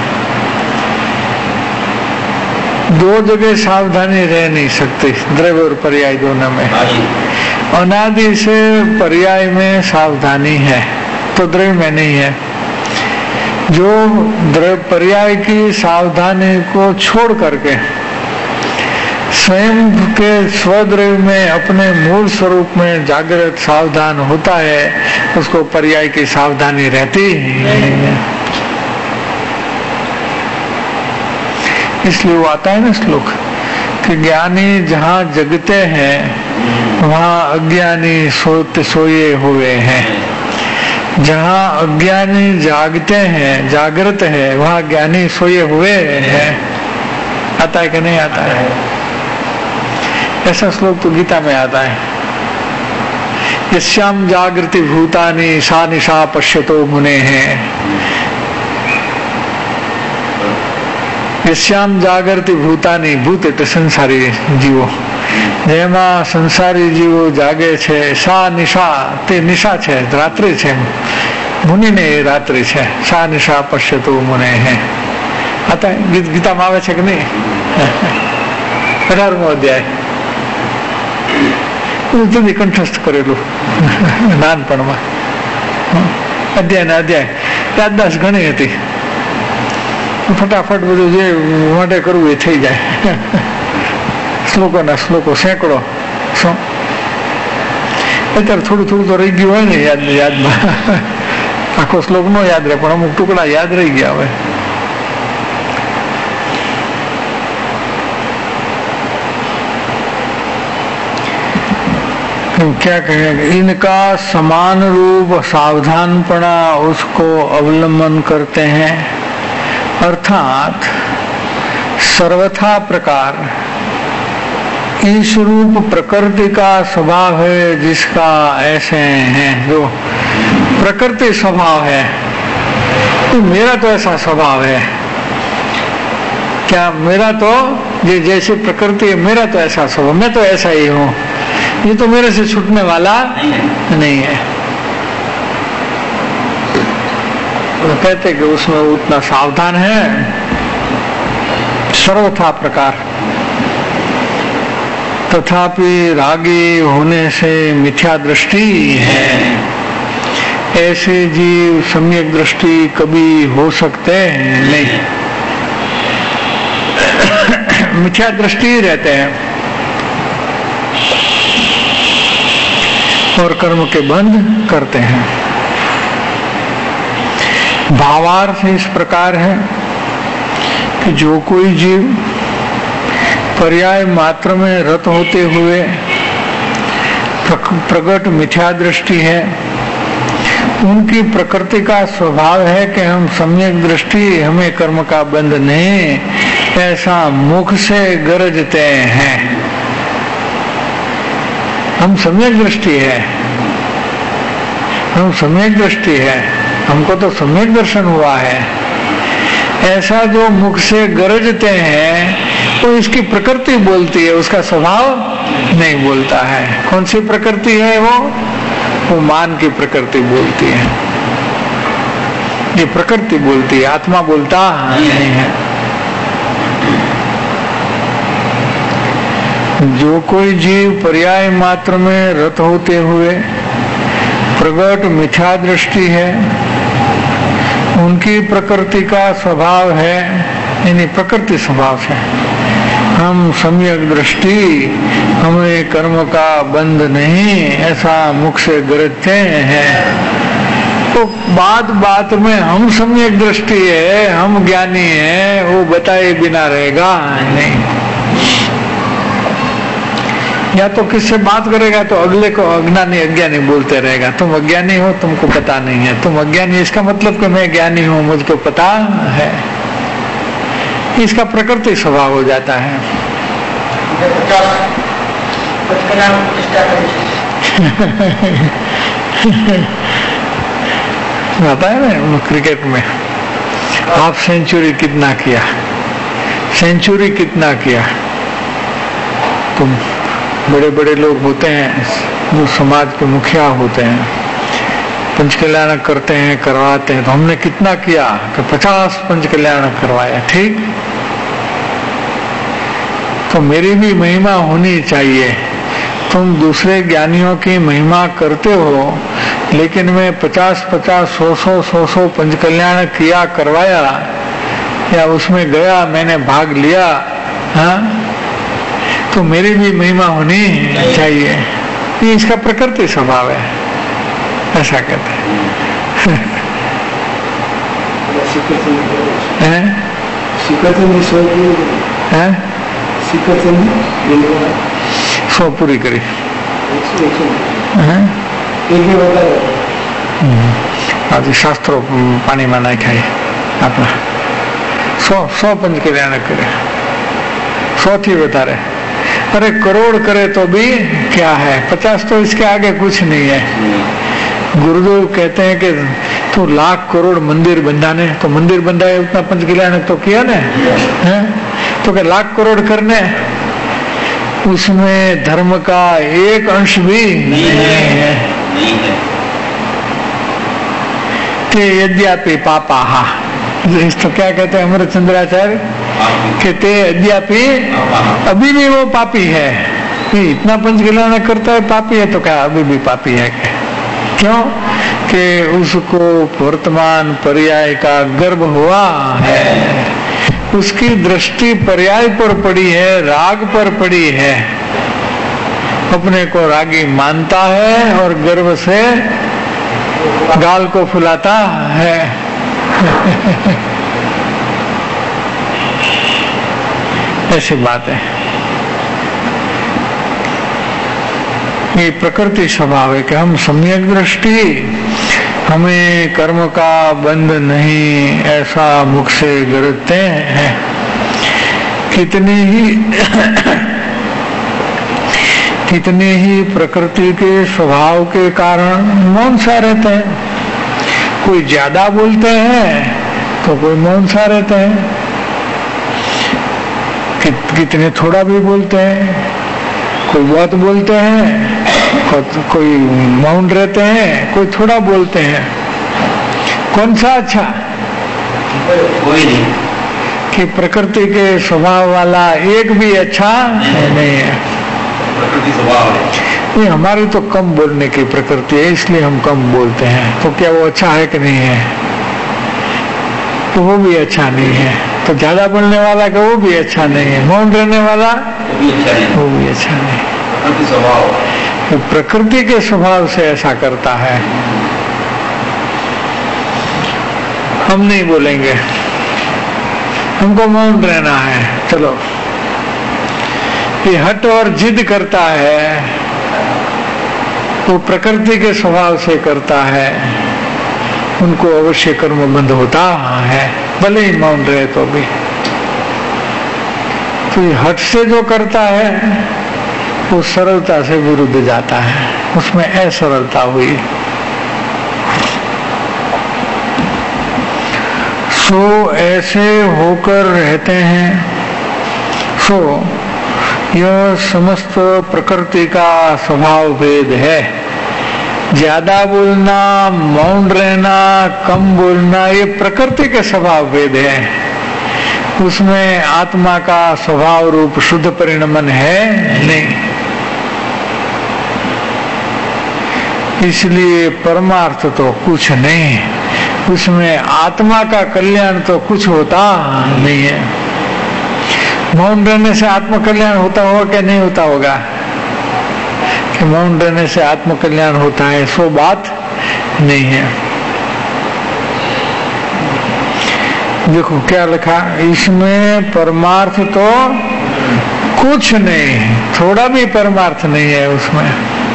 दो जगह सावधानी रह नहीं सकती, द्रव्य और पर्याय दोनों में। अनादि से पर्याय में सावधानी है तो द्रव्य में नहीं है। जो द्रव्य पर्याय की सावधानी को छोड़ करके स्वयं के स्वद्रव्य में अपने मूल स्वरूप में जागृत सावधान होता है, उसको पर्याय की सावधानी रहती नहीं है। इसलिए वो आता है ना श्लोक कि ज्ञानी जहाँ जगते हैं वहाँ अज्ञानी सोते सोए हुए हैं, जहाँ अज्ञानी जागते हैं जागृत है वहाँ ज्ञानी सोए हुए हैं। आता है कि नहीं आता है? ऐसा श्लोक तो गीता में आता है, यस्याम जागृति भूतानि सा निशा पश्यतो मुने हैं। यस्याम जागृति भूतानी, भूत એટલે સંસારી જીવો, જેમાં સંસારી જીવો જાગે છે, સા નિશા, તે નિશા છે, રાત્રિ છે, મુનિને એ રાત્રિ છે. સા નિશા પશ્યતુ મુને હે. આ તો ગીતામાં આવે છે કે નહીં? અઢારમો અધ્યાય જુદી કંઠસ્થ કરેલું નાનપણમાં. અધ્યાય ને અધ્યાય યાદદાસ્ત ઘણી હતી, ફટાફટ બધું જે માટે કરવું એ થઈ જાય. શ્લોકો ના શ્લોકો સેંકડો. અત્યારે થોડું થોડું તો રહી ગયું હોય ને યાદ યાદમાં. આખો શ્લોક નો યાદ રહે પણ અમુક ટુકડા યાદ રહી ગયા હોય. क्या कहेंगे, इनका समान रूप सावधानपना उसको अवलंबन करते हैं, अर्थात सर्वथा प्रकार इस रूप प्रकृति का स्वभाव है जिसका ऐसे है. जो प्रकृति स्वभाव है तो मेरा तो ऐसा स्वभाव है. क्या मेरा तो ये जैसे प्रकृति है मेरा तो ऐसा स्वभाव, मैं तो ऐसा ही हूँ, ये तो मेरे से छूटने वाला नहीं है. तो कहते कि उसमें उतना सावधान है. सर्वथा प्रकार तथापि रागी होने से मिथ्या दृष्टि है. ऐसे जीव सम्यक दृष्टि कभी हो सकते नहीं. मिथ्या दृष्टि रहते हैं और कर्म के बंध करते हैं. भावार्थ इस प्रकार है कि जो कोई जीव पर्याय मात्र में रत होते हुए प्रकट मिथ्या दृष्टि है, उनकी प्रकृति का स्वभाव है कि हम सम्यक दृष्टि, हमें कर्म का बंध नहीं, ऐसा मुख से गरजते हैं. हम सम्यक दृष्टि है, हम सम्यक दृष्टि है, हमको तो सम्यक दर्शन हुआ है, ऐसा जो मुख से गरजते हैं वो इसकी प्रकृति बोलती है, उसका स्वभाव नहीं बोलता है. कौन सी प्रकृति है वो? वो मान की प्रकृति बोलती है. ये प्रकृति बोलती है, आत्मा बोलता नहीं है. जो कोई जीव पर्याय मात्र में रत होते हुए प्रगट मिथ्या दृष्टि है, उनकी प्रकृति का स्वभाव है, यानी प्रकृति स्वभाव है हम सम्यक दृष्टि, हमें कर्म का बंध नहीं, ऐसा मुख से गरजते हैं. तो बात बात में हम सम्यक दृष्टि है, हम ज्ञानी है, वो बताए बिना रहेगा नहीं. या तो किससे बात करेगा तो अगले को अज्ञानी अज्ञानी बोलते रहेगा, तुम अज्ञानी हो, तुमको पता नहीं है, तुम अज्ञानी, इसका मतलब कि मैं ज्ञानी हूँ, मुझको पता है. इसका प्रकृति स्वभाव हो जाता है. आता है ना क्रिकेट में हाफ सेंचुरी कितना किया, सेंचुरी कितना किया. तुम बड़े बड़े लोग होते हैं जो समाज के मुखिया होते हैं, पंच कल्याण करते हैं, करवाते हैं, तो हमने कितना किया कि पचास पंच कल्याण करवाया. ठीक, तो मेरी भी महिमा होनी चाहिए. तुम दूसरे ज्ञानियों की महिमा करते हो, लेकिन मैं पचास पचास सौ सौ सौ सौ पंच कल्याण किया, करवाया, या उसमें गया, मैंने भाग लिया, हाँ, तो मेरी भी महिमा होनी चाहिए. ये इसका प्रकृति स्वभाव है, ऐसा कहते हैं. सौ पूरी करी आज शास्त्रों पानी में नहीं खाए अपना सौ सौ पंच कल्याण करे, सौ थी बता रहे. अरे करोड़ करे तो भी क्या है, पचास तो इसके आगे कुछ नहीं है. गुरुदेव कहते हैं कि तो लाख करोड़ मंदिर बंधाने, तो मंदिर बंधाए उतना पंच कल्याण तो किया ने, है? तो क्या लाख करोड़ करने, उसमें धर्म का एक अंश भी नहीं है। ते यद्यपि पापाहा, तो क्या कहते हैं अमृत चंद्राचार्य, कहते यद्यपि अभी भी वो पापी है। इतना पंच कल्याण करता है, पापी है, तो क्या अभी भी पापी है? क्यों कि उसको वर्तमान पर्याय का गर्भ हुआ है, उसकी दृष्टि पर्याय पर पड़ी है, राग पर पड़ी है, अपने को रागी मानता है और गर्व से गाल को फुलाता है। ऐसी बात है। ये प्रकृति स्वभाव है कि हम सम्यक दृष्टि, हमें कर्म का बंध नहीं, ऐसा मुख से गरजते हैं। कितने ही कितने ही प्रकृति के स्वभाव के कारण मौन सा रहते हैं। कोई ज्यादा बोलते हैं तो कोई मौन सा रहते हैं, कि, कितने थोड़ा भी बोलते हैं, कोई बहुत बोलते हैं, को, कोई मौन रहते हैं, कोई थोड़ा बोलते हैं। कौन सा अच्छा? कोई नहीं। कि प्रकृति के स्वभाव वाला एक भी अच्छा नहीं है। प्रकृति स्वभाव है। ये हमारी तो कम बोलने की प्रकृति है, इसलिए हम कम बोलते हैं। तो क्या वो अच्छा है कि नहीं है? तो वो भी अच्छा नहीं है। तो ज्यादा बोलने वाला का वो भी अच्छा नहीं है, मौन रहने वाला वो भी अच्छा नहीं। वो भी अच्छा नहीं। प्रकृति स्वभाव, तो प्रकृति के स्वभाव से ऐसा करता है। हम नहीं बोलेंगे, हमको मौन रहना है। चलो, ये हट और जिद करता है, वो प्रकृति के स्वभाव से करता है, उनको अवश्य कर्म बंध होता है, भले ही मौन रहे तो भी। तो ये हट से जो करता है वो सरलता से विरुद्ध जाता है, उसमें असरलता हुई। सो ऐसे होकर रहते हैं। सो यह समस्त प्रकृति का स्वभाव भेद है। ज्यादा बोलना, मौन रहना, कम बोलना, ये प्रकृति के स्वभाव भेद है। उसमें आत्मा का स्वभाव रूप शुद्ध परिणमन है नहीं। इसलिए परमार्थ तो कुछ नहीं, उसमें आत्मा का कल्याण तो कुछ होता नहीं है। मौन रहने से आत्म कल्याण होता होगा क्या नहीं होता होगा? कि मौन रहने से आत्म कल्याण होता है, सो बात नहीं है। देखो क्या लिखा इसमें, परमार्थ तो कुछ नहीं, थोड़ा भी परमार्थ नहीं है उसमें।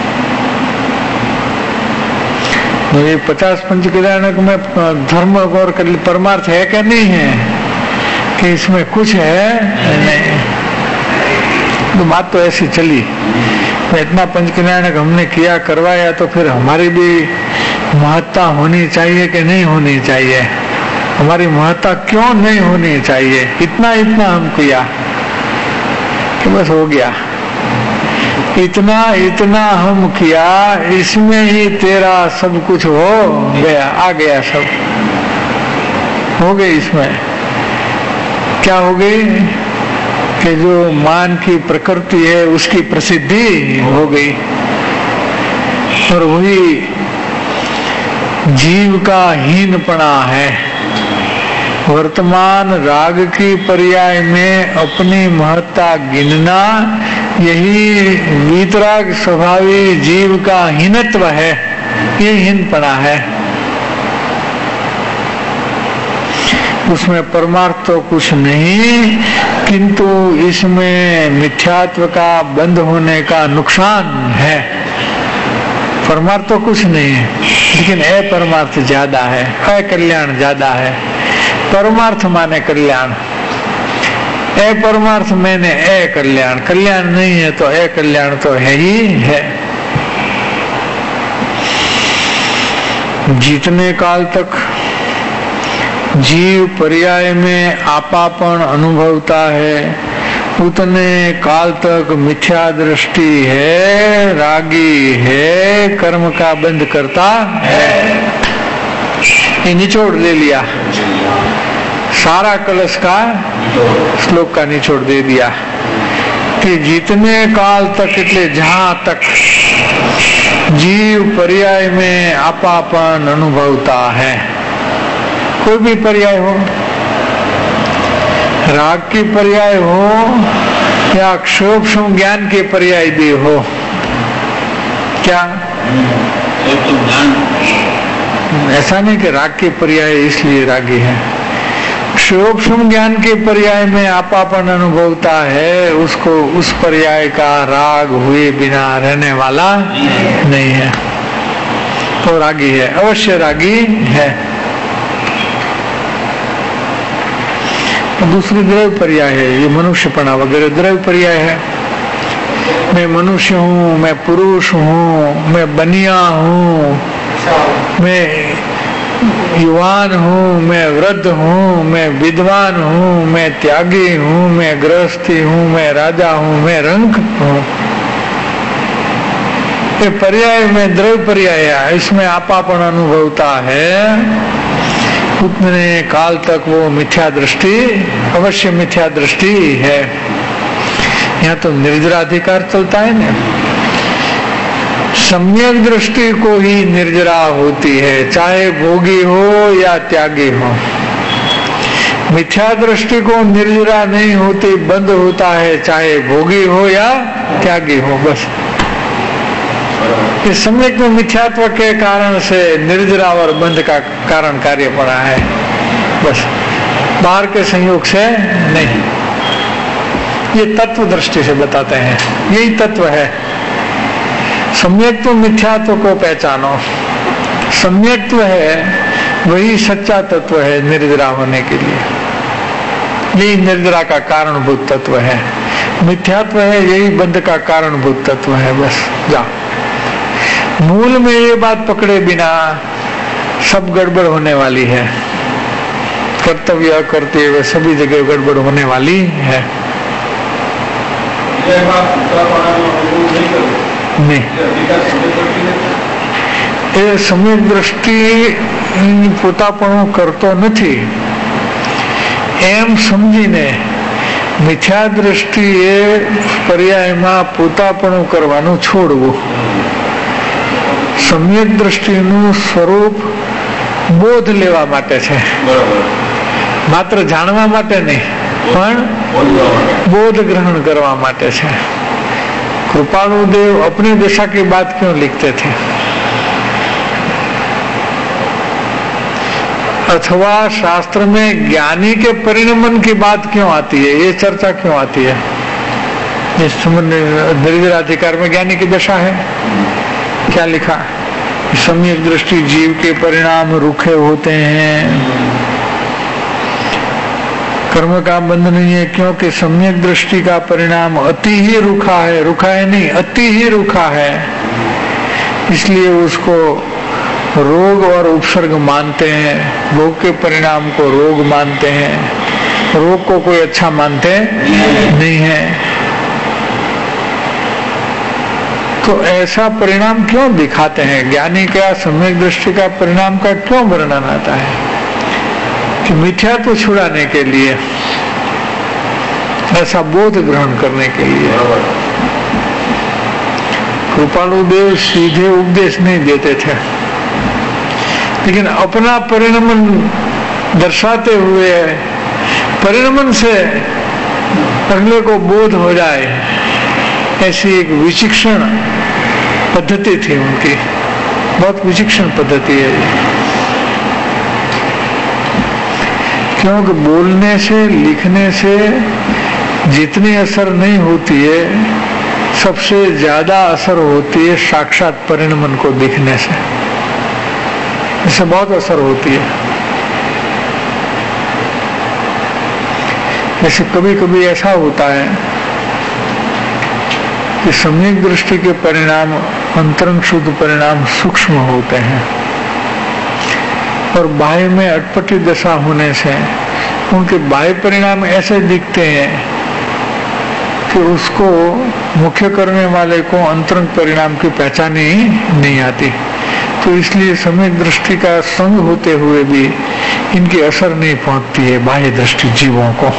ये पचास पंच कल्याणक में धर्म और परमार्थ है क्या नहीं है? कि इसमें कुछ है नहीं। तो बात तो ऐसी चली, तो इतना पंच कल्याणक हमने किया, करवाया, तो फिर हमारी भी महत्ता होनी चाहिए कि नहीं होनी चाहिए? हमारी महत्ता क्यों नहीं होनी चाहिए? इतना इतना हम किया कि बस हो गया। इतना इतना हम किया, इसमें ही तेरा सब कुछ हो गया, आ गया सब हो गई। इसमें क्या हो गई कि जो मान की प्रकृति है उसकी प्रसिद्धि हो गई, और वही जीव का हीनपना है। वर्तमान राग की पर्याय में अपनी महत्ता गिनना, यही वीतराग स्वभावी जीव का हीनत्व है, ये हीनपना है। उसमें परमार्थ तो कुछ नहीं, किंतु इसमें मिथ्यात्व का बंद होने का नुकसान है। परमार्थ तो कुछ नहीं है, लेकिन अपरमार्थ ज्यादा है, अकल्याण ज्यादा है। परमार्थ माने कल्याण, अपरमार्थ मैंने अकल्याण। कल्याण नहीं है तो अकल्याण तो है ही है। जितने काल तक जीव पर्याय में आपापन अनुभवता है, उतने काल तक मिथ्या दृष्टि है, रागी है, कर्म का बंध करता है। ये निचोड़ ले लिया, सारा कलश का श्लोक का निचोड़ दे दिया कि जितने काल तक એટલે जहां तक जीव पर्याय में आपापन अनुभवता है, कोई भी पर्याय हो, राग की पर्याय हो या सूक्ष्म ज्ञान के पर्याय भी हो, क्या ऐसा नहीं कि राग के पर्याय इसलिए रागी है, सूक्ष्म ज्ञान के पर्याय में आपापन अनुभवता है, उसको उस पर्याय का राग हुए बिना रहने वाला नहीं है, तो रागी है, अवश्य रागी है। दूसरी द्रव्य पर्याय है, ये मनुष्यपना वगैरह द्रव्य पर्याय है। मैं मनुष्य हूँ, मैं पुरुष हूँ, मैं बनिया हूँ, मैं युवान हूँ, मैं वृद्ध हूँ, मैं विद्वान हूँ, मैं त्यागी हूँ, मैं गृहस्थी हूँ, मैं राजा हूँ, मैं रंक हूँ। ये पर्याय में द्रव्य पर्याय है, इसमें आपापन अनुभवता है, उतने काल तक वो मिथ्या दृष्टि, अवश्य मिथ्या दृष्टि है। यहाँ तो निर्जराधिकार चलता है ना, सम्यक दृष्टि को ही निर्जरा होती है, चाहे भोगी हो या त्यागी हो। मिथ्या दृष्टि को निर्जरा नहीं होती, बंद होता है, चाहे भोगी हो या त्यागी हो। बस इस सम्यक में मिथ्यात्व के कारण से निर्जरा और बंध का कारण कार्य पड़ा है, बस बाहर के संयोग से नहीं। ये तत्व दृष्टि से बताते हैं, यही तत्व है। सम्यक्त्व मिथ्यात्व को पहचानो, सम्यक्त्व है वही सच्चा तत्व है निर्जरा होने के लिए, यही निर्जरा का कारणभूत तत्व है। मिथ्यात्व है यही बंध का कारणभूत तत्व है। बस जा, मूल में ये बात पकड़े बिना सब गड़बड़ होने वाली है, कर्तव्य करते हुए सभी जगह गड़बड़ होने वाली है। नहीं, એ સમ્યક દ્રષ્ટિ પોતાપણું કરતો નથી એમ સમજીને મિથ્યા દ્રષ્ટિએ પર્યાયમાં પોતાપણું કરવાનું છોડવું. સમ્યક દ્રષ્ટિનું સ્વરૂપ બોધ લેવા માટે છે, માત્ર જાણવા માટે નહીં પણ बोध ग्रहण करवा माटे छे। कृपालु देव अपनी दशा की बात क्यों लिखते थे, अथवा शास्त्र में ज्ञानी के परिणमन की बात क्यों आती है, ये चर्चा क्यों आती है? इस निर्जराधिकार में ज्ञानी की दशा है, क्या लिखा? सम्यक दृष्टि जीव के परिणाम रुखे होते हैं, कर्म का बंध नहीं है, क्योंकि सम्यक दृष्टि का परिणाम अति ही रुखा है, रुखा है नहीं अति ही रुखा है, इसलिए उसको रोग और उपसर्ग मानते हैं, भोग के परिणाम को रोग मानते हैं, रोग को कोई अच्छा मानते नहीं है। तो ऐसा परिणाम क्यों दिखाते हैं? ज्ञानी का सम्यक दृष्टि का परिणाम का क्यों वर्णन आता है? कि मिथ्या को छुड़ाने के लिए, ऐसा बोध ग्रहण करने के लिए। कृपालु देव सीधे उपदेश नहीं देते थे, लेकिन अपना परिणमन दर्शाते हुए परिणमन से अगले को बोध हो जाए, ऐसी एक विचक्षण पद्धति थी उनकी, बहुत विचक्षण पद्धति है। क्योंकि बोलने से लिखने से जितनी असर नहीं होती है, सबसे ज्यादा असर होती है साक्षात परिणमन को दिखने से, इससे बहुत असर होती है। जैसे कभी कभी ऐसा होता है कि सम्यक दृष्टि के परिणाम, अंतरंग शुद्ध परिणाम सूक्ष्म होते हैं, और बाह्य में अटपटी दशा होने से उनके बाह्य परिणाम ऐसे दिखते हैं कि उसको मुख्य करने वाले को अंतरंग परिणाम की पहचान ही नहीं आती। तो इसलिए सम्यक दृष्टि का संग होते हुए भी इनकी असर नहीं पहुंचती है बाह्य दृष्टि जीवों को।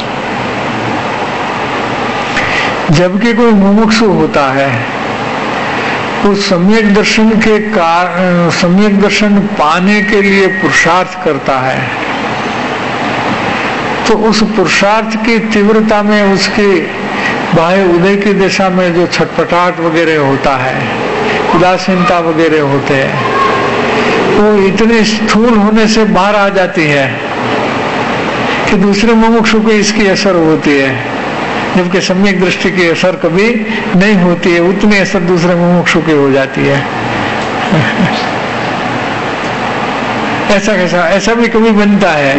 जबकि कोई मुमुक्षु होता है, उस सम्यक दर्शन के कारण सम्यक दर्शन पाने के लिए पुरुषार्थ करता है, तो उस पुरुषार्थ की तीव्रता में उसके बाह्य उदय की दिशा में जो छटपटाहट वगैरह होता है, उदासीनता वगैरह होते हैं, वो इतने स्थूल होने से बाहर आ जाती है कि दूसरे मुमुक्षु को इसकी असर होती है, जबकि सम्यक दृष्टि की असर कभी नहीं होती है। उतनी असर दूसरे मुमुक्षु की हो जाती है। ऐसा कैसा ऐसा भी कभी बनता है।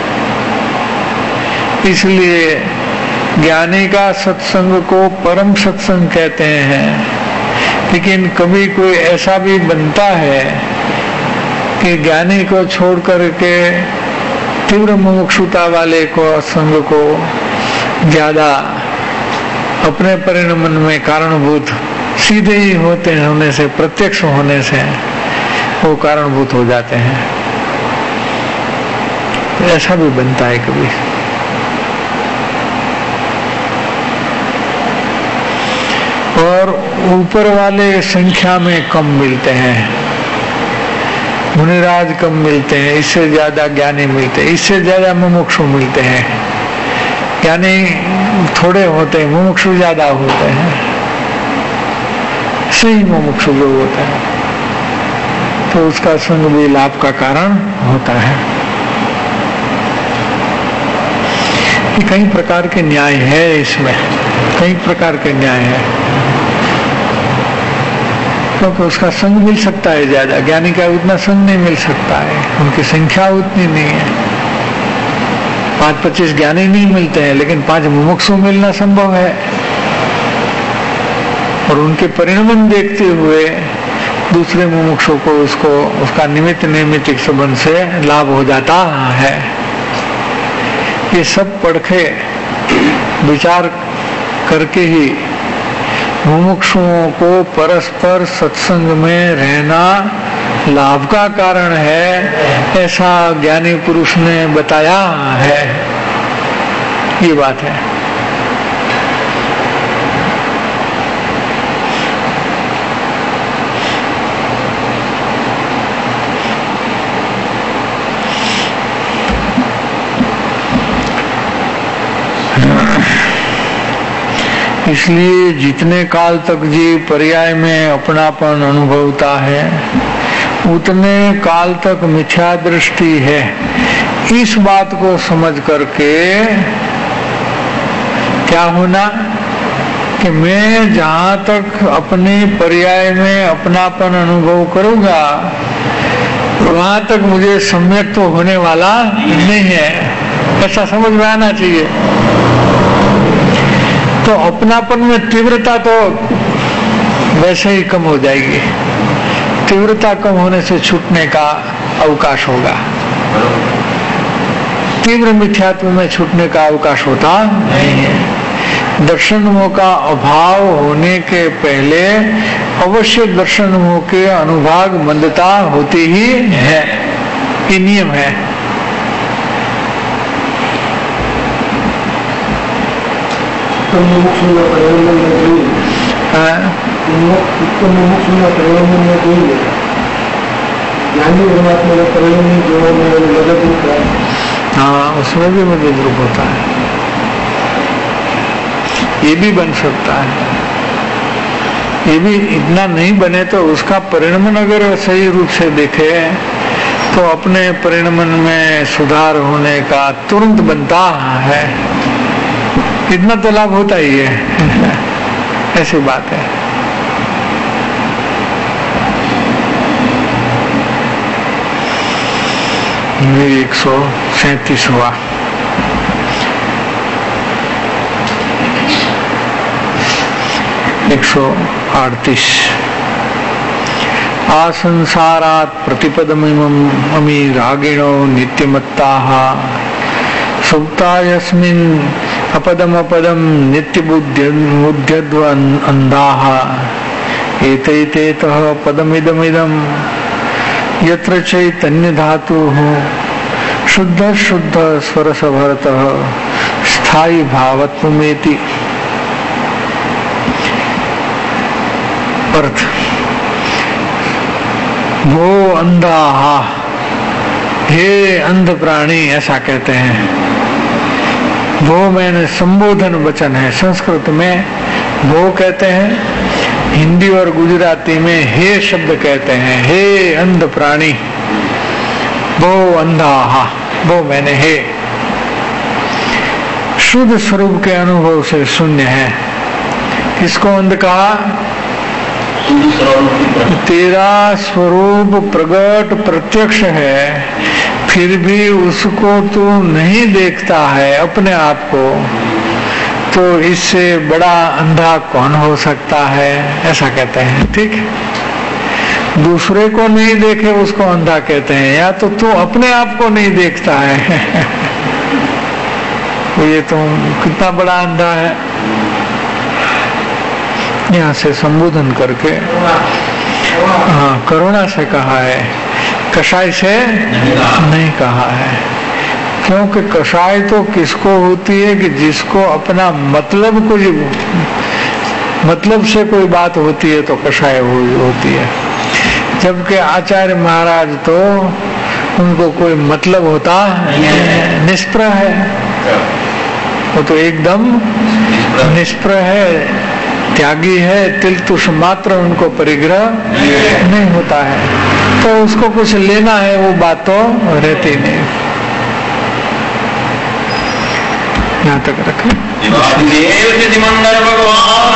इसलिए ज्ञानी का सत्संग को परम सत्संग कहते हैं। लेकिन कभी कोई ऐसा भी बनता है कि ज्ञानी को छोड़ करके तीव्र मुमुक्षुता वाले को संग को ज्यादा अपने परिणमन में कारणभूत सीधे ही होते होने से, प्रत्यक्ष होने से वो कारणभूत हो जाते हैं। तो ऐसा भी बनता है कभी। और ऊपर वाले संख्या में कम मिलते हैं, मुनिराज कम मिलते हैं, इससे ज्यादा ज्ञानी मिलते हैं, इससे ज्यादा मुमुक्षु मिलते हैं। ज्ञानी थोड़े होते हैं, मुमुक्षु ज्यादा होते हैं। सही मुमुक्षु जो होता है तो उसका संग भी लाभ का कारण होता है। ये कई प्रकार के न्याय है, इसमें कई प्रकार के न्याय है। क्योंकि तो उसका संग मिल सकता है ज्यादा, ज्ञानी का उतना संग नहीं मिल सकता है, उनकी संख्या उतनी नहीं है। पांच पच्चीस ज्ञानी नहीं मिलते हैं, लेकिन पांच मुमुक्षु मिलना संभव है। और उनके परिणाम देखते हुए दूसरे मुमुक्षु को उसको उसका निमित्त नैमित्तिक संबंध से लाभ हो जाता है। ये सब पढ़के विचार करके ही मुमुक्षुओं को परस्पर सत्संग में रहना लाभ का कारण है, ऐसा ज्ञानी पुरुष ने बताया है। ये बात है। इसलिए जितने काल तक जीव पर्याय में अपनापन अनुभवता है, उतने काल तक मिथ्या दृष्टि है। इस बात को समझ करके क्या होना कि मैं जहां तक अपने पर्याय में अपनापन अनुभव करूंगा, वहां तक मुझे सम्यक तो होने वाला नहीं है, ऐसा समझ में आना चाहिए। तो अपनापन में तीव्रता तो वैसे ही कम हो जाएगी। तीव्रता कम होने से छूटने का अवकाश होगा। तीव्र मिथ्यात्व में छूटने का अवकाश होता नहीं है। दर्शन मोह का अभाव होने के पहले अवश्य दर्शन मोह के अनुभाग मंदता होती ही है। ये नियम है। तो मुमुक्षु में परिणाम में नहीं है, तो मुमुक्षु में परिणाम में नहीं है, ज्ञानी परमात्मा में परिणाम में जो में मदद रूप है। हाँ, उसमें भी मदद रूप होता है। ये भी बन सकता है। ये भी इतना नहीं बने तो उसका परिणमन अगर सही रूप से देखे तो अपने परिणमन में सुधार होने का तुरंत बनता है। इतना तो लाभ होता ही है। ऐसी बात है। एक सौ सैतीस हुआ। एक सौ अड़तीस। आसंसारात् प्रतिपदमिमम् अमी रागिणो नित्यमत्ताः सुप्ता यस्मिन् अपदम अपदम नित्य बुद्ध्यद्व अंधाः एतैतेतः पदमिदमिदं यत्र चैतन्य धातुः शुद्ध शुद्ध स्वरसभरतः स्थायी भावत्वमेति। अर्थ वो अंधा, हे अंध प्राणी, ऐसा कहते हैं। वो मैंने संबोधन वचन है, संस्कृत में वो कहते हैं, हिंदी और गुजराती में हे शब्द कहते हैं। हे अंध प्राणी, वो अंधा, वो मैंने हे। शुद्ध स्वरूप के अनुभव से शून्य है। किसको अंध कहा? तेरा स्वरूप प्रगट प्रत्यक्ष है, फिर भी उसको तू नहीं देखता है अपने आप को, तो इससे बड़ा अंधा कौन हो सकता है, ऐसा कहते हैं। ठीक है, दूसरे को नहीं देखे उसको अंधा कहते हैं, या तो तू अपने आप को नहीं देखता है तो ये तो कितना बड़ा अंधा है। यहाँ से संबोधन करके, हाँ, करुणा से कहा है, कषाय से नहीं कहा है। क्योंकि कषाय तो किसको होती है कि जिसको अपना मतलब कोई मतलब से कोई बात होती है तो कषाय होती है। जबकि आचार्य महाराज तो उनको कोई मतलब होता निष्प्रह है, वो तो एकदम निष्प्रह है, त्यागी है, तिल तुष मात्र उनको परिग्रह नहीं होता है, तो उसको कुछ लेना है वो बात तो रहती नहीं। यहाँ तक रखें। भगवान